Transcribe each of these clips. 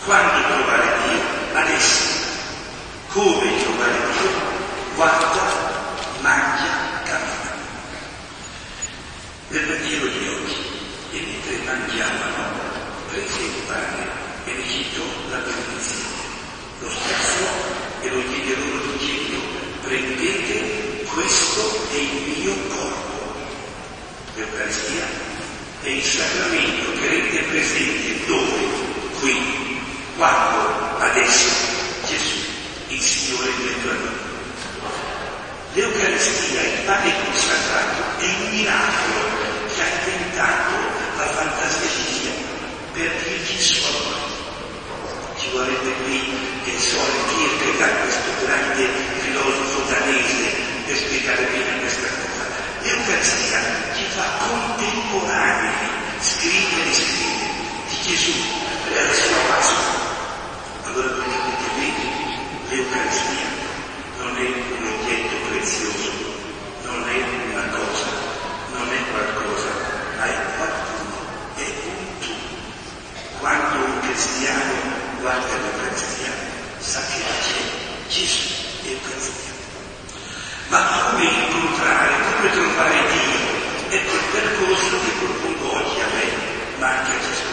Quando trovare Dio? Adesso. Come trovare Dio? Guarda, mangia, cammina. Nel Vangelo di oggi, e mentre mangiavano, prese il pane e recitò la benedizione. Lo spezzò e lo diede loro dicendo: prendete, questo è il mio corpo. L'Eucaristia è il sacramento che rende presente dove? Qui, quando, adesso, Gesù, il Signore in mezzo a noi. L'Eucaristia, il pane consacrato, è un miracolo che ha inventato la fantasia per dirci suo amore. Ci vorrebbe qui il Sole Kierkegaard, questo grande filosofo danese, per spiegare bene questa cosa. L'Eucaristia ci fa contemporanei, scrivere di Gesù e alla sua Pasqua. Allora come avete visto, l'Eucaristia non è un oggetto prezioso, non è una cosa, non è qualcosa, ma è qualcuno, è un tu. Quando un cristiano guarda l'Eucaristia, sa che c'è Gesù, l'Eucaristia. Ma come incontrare, come trovare Dio? Ecco il percorso che propongo oggi a me, ma anche a Gesù.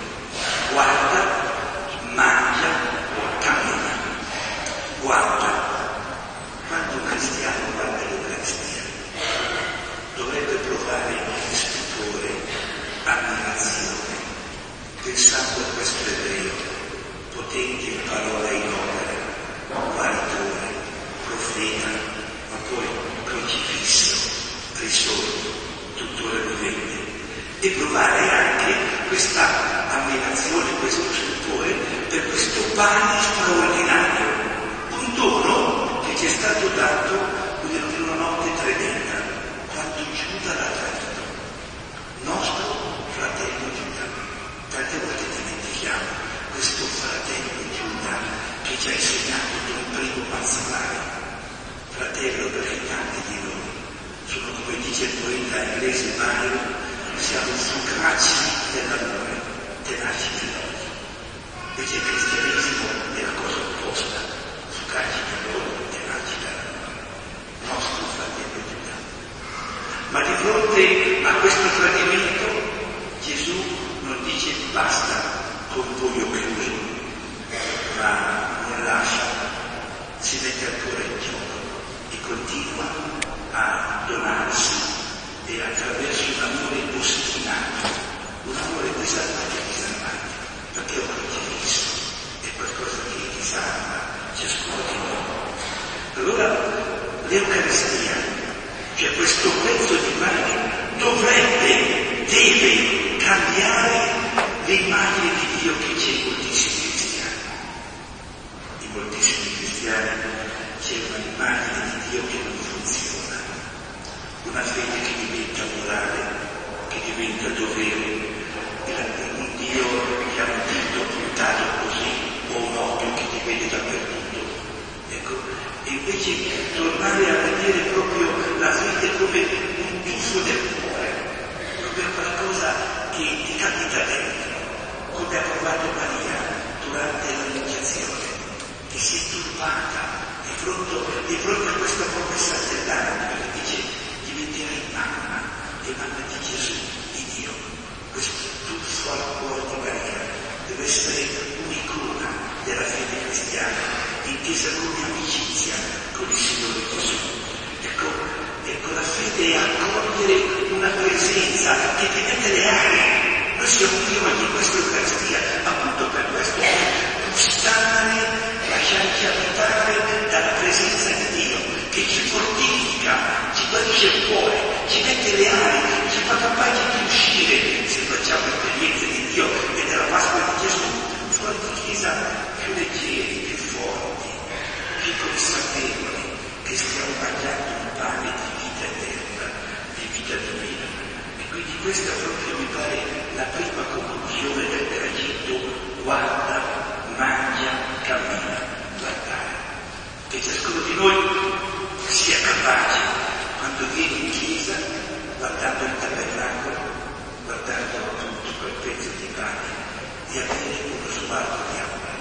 Guarda, mangia, cammina. Guarda. Quando un cristiano guarda l'Eucaristia, dovrebbe provare stupore, ammirazione, pensando a questo ebreo, potente in parola e in opera, guaritore, profeta, ma poi crocifisso, risorto, tuttora vivente, e provare anche questa ammirazione, questo stupore per questo pane straordinario, un dono che ci è stato dato in una notte tremenda, quando Giuda l'ha tradito, nostro fratello Giuda. Tante volte dimentichiamo questo fratello Giuda che ci ha insegnato Don Primo Mazzolari, fratello perché tanti di noi sono, come dice il poeta inglese Byron, siamo fugaci dell'amore, tenaci dell'odio. Invece il cristianesimo è la cosa opposta, fugaci dell'odio, tenaci dell'amore, nostro fratello Giuda. Ma di fronte a questo tradimento Gesù non dice basta con pugno chiuso, ma non lascia, si mette ancora in gioco e continua a donarsi, e attraverso un amore ostinato, un amore disarmato, perché ho crocifisso, è qualcosa che disarma ciascuno di noi. Allora l'Eucaristia, cioè questo pezzo di pane, deve cambiare l'immagine di Dio che c'è in moltissimi cristiani. In moltissimi cristiani c'è un'immagine di Dio che non funziona, una fede che diventa morale, che diventa dovere, un Dio che ha un dito puntato così, o un occhio che ti vede dappertutto. Ecco, e invece tornare a vedere proprio la fede come un tuffo del cuore, proprio qualcosa che ti capita dentro, come ha provato Maria durante l'annunciazione, che si è turbata di fronte a questa promessa dell'angelo che dice: diventerai mamma, e mamma di Gesù, di Dio. Questo tuffo al cuore di Maria deve essere un'icona della fede cristiana, intesa come amicizia con il Signore Gesù. Ecco, la fede è accogliere una presenza che ti mette le ali. Noi siamo qui oggi in questa Eucaristia appunto per questo, per gustare, lasciarci abitare dalla presenza di Dio, che ci fortifica, ci guarisce il cuore, ci mette le ali, ci fa capaci di uscire, se facciamo esperienze di Dio e della Pasqua di Gesù, fuori di chiesa più leggeri, più forti, più consapevoli che stiamo mangiando un pane di vita eterna, di vita divina. E quindi questa proprio mi pare la prima conclusione del tragitto: guarda, mangia, cammina, guardare. Che ciascuno di noi sia capace, quando viene in chiesa, guardando il tabernacolo, guardando appunto quel pezzo di pane, di avere uno sguardo di amore.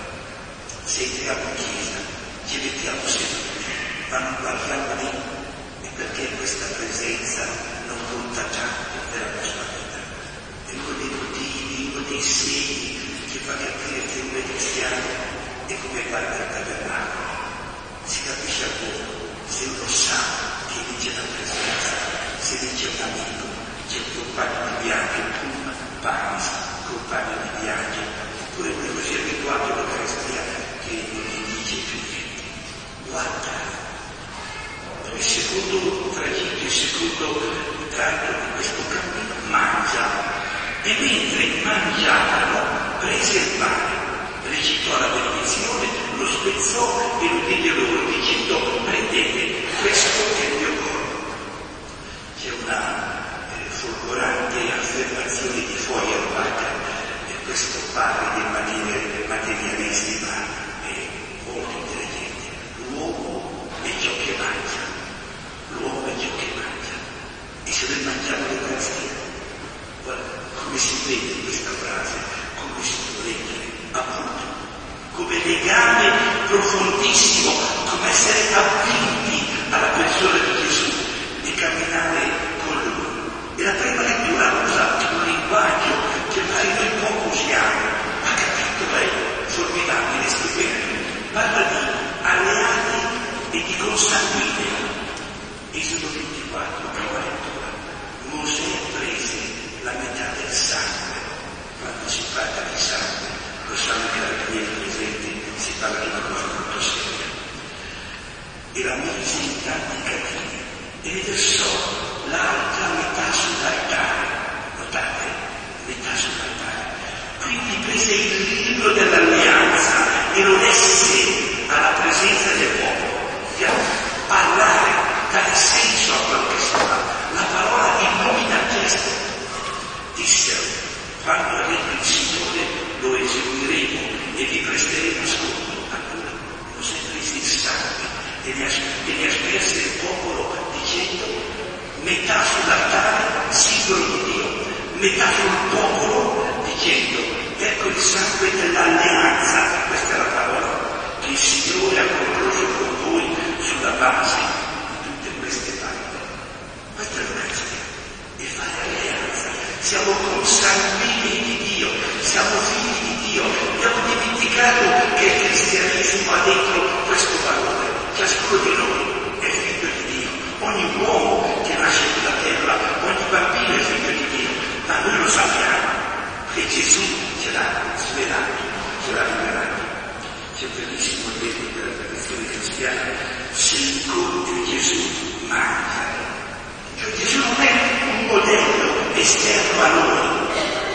Se entriamo in chiesa, ci mettiamo seduti, ma non guardiamo lì, e perché questa presenza non conta tanto nella nostra vita. È uno dei motivi, uno dei segni che fa capire che uno è cristiano e come guarda il tabernacolo. Si capisce a poco se uno sa che lì c'è la presenza, se lì c'è un amico, c'è un compagno di viaggio, un panis, compagno di viaggio, oppure uno così abituato all'Eucaristia che non gli dice più niente. Guarda. Il secondo tragitto, il secondo tratto di questo cammino, mangiano. E mentre mangiavano, prese il pane, recitò la benedizione, lo spezzò e lo diede loro, dicendo: prendete, questo è il mio corpo. C'è una folgorante affermazione di Feuerbach, e questo parla dei materialisti, ma è molto intelligente. L'uomo è ciò che mangia, l'uomo è ciò che mangia, e se noi mangiamo l'Eucaristia, guarda come si vede questa frase, come si può leggere, appunto, come legame profondissimo, come essere avvinti alla persona di Gesù e camminare con Lui. E la prima lettura usa un linguaggio che magari noi poco usiamo, ha capito lei, formidabile, stupendo, parla di alleati e di consanguinei. Esodo 24, prima lettura. Mosè prese la metà del sangue. Quando si parla di sangue, lo sangue che era qui presente, si parla di una cosa molto seria. E la mise in tanti catini e ne versò l'altra metà sull'altare. Notate, metà sull'altare. Quindi prese il libro dell'alleanza e lo lesse alla presenza del popolo. Parlare, dare senso a quello che si fa. La parola illumina il gesto. Dissero: quando ha detto il Signore lo eseguiremo e vi presteremo ascolto. Allora Mosè prese il sangue e ne asperse il popolo dicendo: metà sull'altare, simbolo di Dio, metà sul popolo, dicendo: ecco il sangue dell'alleanza. Questa è la parola che il Signore ha concluso con voi sulla base di tutte queste parole. Questa è l'Eucaristia, e fare alleanza. Siamo consanguinei di Dio, siamo figli di Dio. Abbiamo dimenticato che il cristianesimo ha dentro questo valore. Ciascuno di noi è figlio di Dio. Ogni uomo che nasce sulla terra, ogni bambino è figlio di Dio. Ma noi lo sappiamo, che Gesù ce l'ha svelato, ce l'ha rivelato. C'è un bellissimo detto della tradizione cristiana: se incontri Gesù, mangia. Cioè Gesù non è un modello esterno a noi,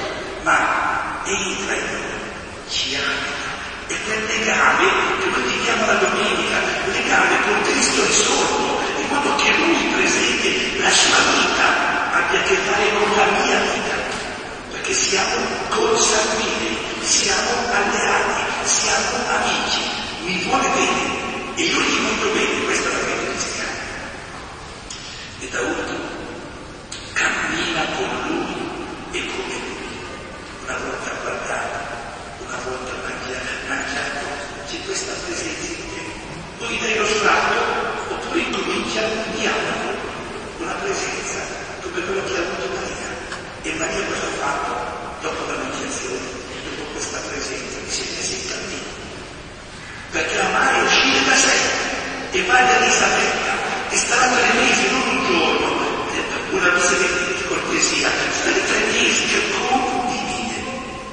ma entra in noi, ci abita. E quel legame che noi viviamo la domenica, il legame con Cristo risorto, in modo che Lui presente la sua vita abbia a che fare con la mia vita, perché siamo consanguinei, siamo alleati, siamo amici, mi vuole bene e io gli voglio bene. Questa è la fede cristiana. E da ultimo, cammina con Lui e come Lui. Una volta guardato, una volta mangiato, c'è questa presenza in te. Poi dai lo sguardo, oppure incomincia un dialogo, una presenza, come quello che ha avuto Maria. E Maria cosa ha fatto? Dopo l'annunciazione, dopo questa presenza, si è messa in cammino. Perché amare è uscire da sé e va da Elisabetta, e starà 3 mesi, non un giorno, una visita di cortesia, stare 3 mesi, che condivide.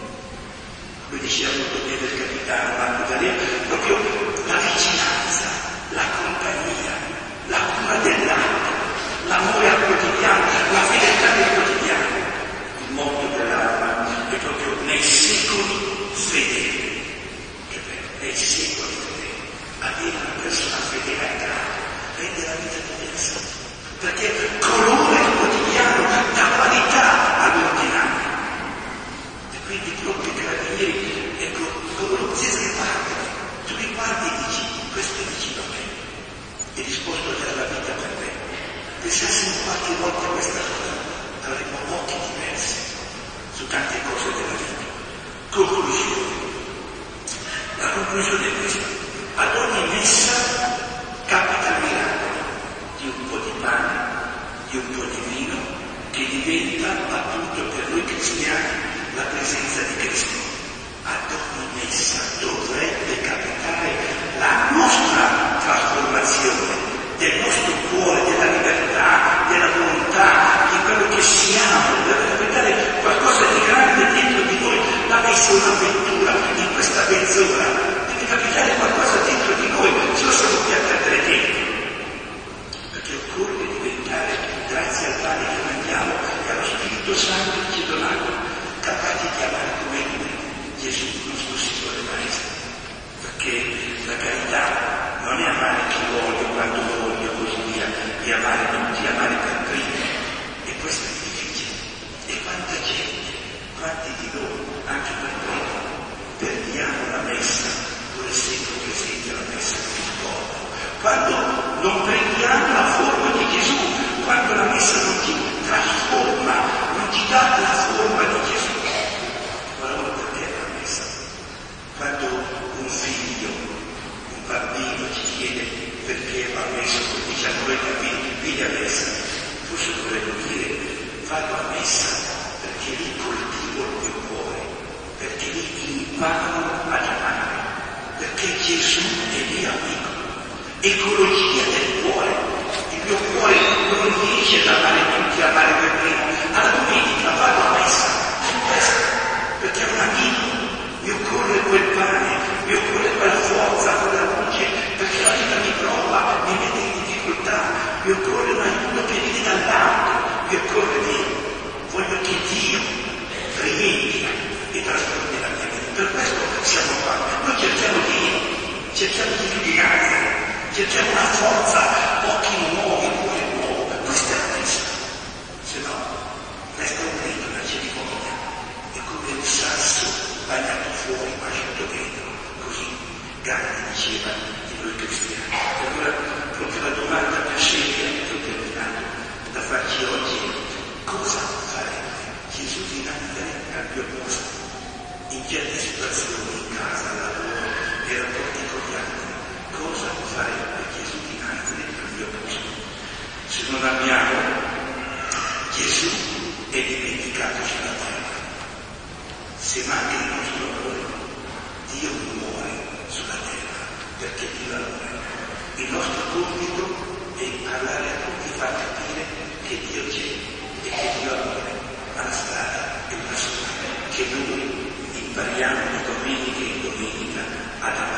Come diceva molto bene il capitano Marco D'Alema, proprio la vicinanza, la compagnia, la cura dell'altro, l'amore al quotidiano, la fedeltà del quotidiano. Il motto dell'Alma è proprio nei secoli fedeli. Che bello, nei secoli fedeli. Avere una persona fedele a Cristo rende la vita diversa, perché colore il quotidiano, dà qualità all'ordinario. E quindi proprio i carabinieri, ecco, come si guardano, tu li guardi e dici: questo è vicino a me, è disposto a dare la vita per me. Pensassimo qualche volta a questa cosa, avremmo occhi diversi su tante cose della vita. Conclusione. La conclusione è questa. quando non prendiamo la forma di Gesù, quando la messa non ti trasforma, non ti dà la forma di Gesù. Allora perché è la messa? Quando un figlio, un bambino ti chiede perché va messo con 19 anni, vieni a messa, forse dovremmo dire vado a messa perché lì coltivo il mio cuore, perché lì imparo ad amare, perché Gesù è mio amico, ecologia del cuore. Il mio cuore non riesce ad amare tutti, a amare per me. Alla domenica vado a messa, perché è un amico, mi occorre quel pane, mi occorre quella forza, quella luce, perché la vita mi prova, mi mette in difficoltà, mi occorre un aiuto che viene dall'alto, mi occorre dire, voglio che Dio rivendica e trasformi la mia vita. Per questo siamo qua. Noi cerchiamo di illuminare, cerchiamo una forza, occhi nuovi, cuore nuovo. Questa è la messa. Se no, resta un rito, una cerimonia. È come un sasso bagnato fuori, ma asciutto dentro. Così Gandhi diceva di noi cristiani. E allora, proprio la domanda più seria, più terminata, da farci oggi è: cosa farebbe Gesù di Nazareth al mio posto? In certe situazioni, in casa, al lavoro, nei rapporti con gli altri, cosa farebbe Gesù di Nazareth al mio posto? Se non abbiamo Gesù è dimenticato sulla terra. Se manca il nostro amore, Dio muore sulla terra perché Dio amore. Il nostro compito è parlare a tutti, far capire che Dio c'è e che Dio amore, ma la strada è una sola, che noi impariamo di domenica in domenica ad amare